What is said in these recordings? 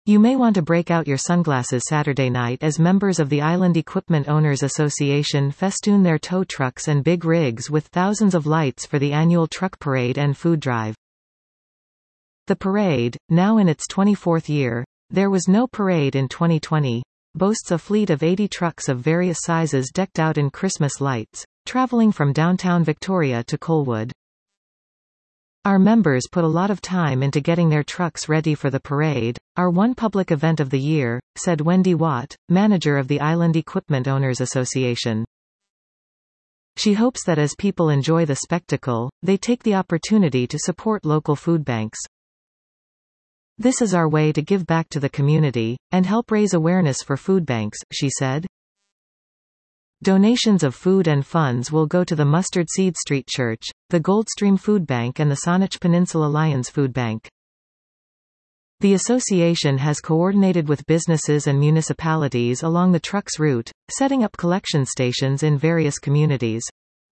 You may want to break out your sunglasses Saturday night as members of the Island Equipment Owners Association festoon their tow trucks and big rigs with thousands of lights for the annual truck parade and food drive. The parade, now in its 24th year, there was no parade in 2020, boasts a fleet of 80 trucks of various sizes decked out in Christmas lights, traveling from downtown Victoria to Colwood. Our members put a lot of time into getting their trucks ready for the parade, our one public event of the year, said Wendy Watt, manager of the Island Equipment Owners Association. She hopes that as people enjoy the spectacle, they take the opportunity to support local food banks. This is our way to give back to the community, and help raise awareness for food banks, she said. Donations of food and funds will go to the Mustard Seed Street Church, the Goldstream Food Bank and the Saanich Peninsula Lions Food Bank. The association has coordinated with businesses and municipalities along the truck's route, setting up collection stations in various communities.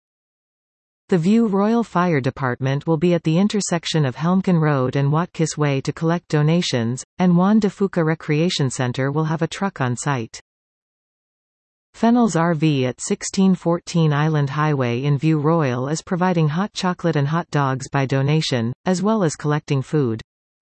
The View Royal Fire Department will be at the intersection of Helmkin Road and Watkis Way to collect donations, and Juan de Fuca Recreation Center will have a truck on site. Fennel's RV at 1614 Island Highway in View Royal is providing hot chocolate and hot dogs by donation, as well as collecting food.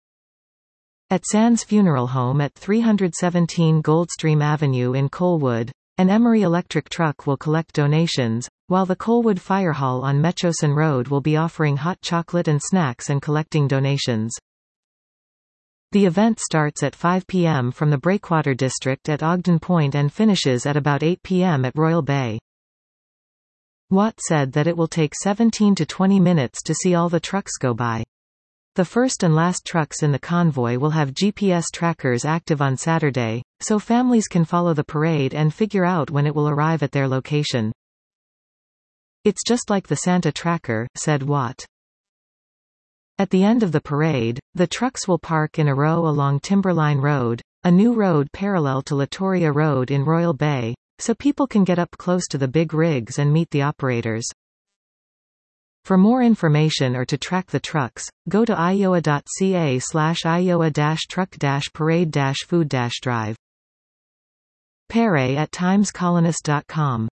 At Sands Funeral Home at 317 Goldstream Avenue in Colwood, an Emery electric truck will collect donations, while the Colwood Fire Hall on Mechosin Road will be offering hot chocolate and snacks and collecting donations. The event starts at 5 p.m. from the Breakwater District at Ogden Point and finishes at about 8 p.m. at Royal Bay. Watt said that it will take 17 to 20 minutes to see all the trucks go by. The first and last trucks in the convoy will have GPS trackers active on Saturday, so families can follow the parade and figure out when it will arrive at their location. It's just like the Santa tracker, said Watt. At the end of the parade, the trucks will park in a row along Timberline Road, a new road parallel to Latoria Road in Royal Bay, so people can get up close to the big rigs and meet the operators. For more information or to track the trucks, go to iowa.ca/iowa-truck-parade-food-drive. Pere at timescolonist.com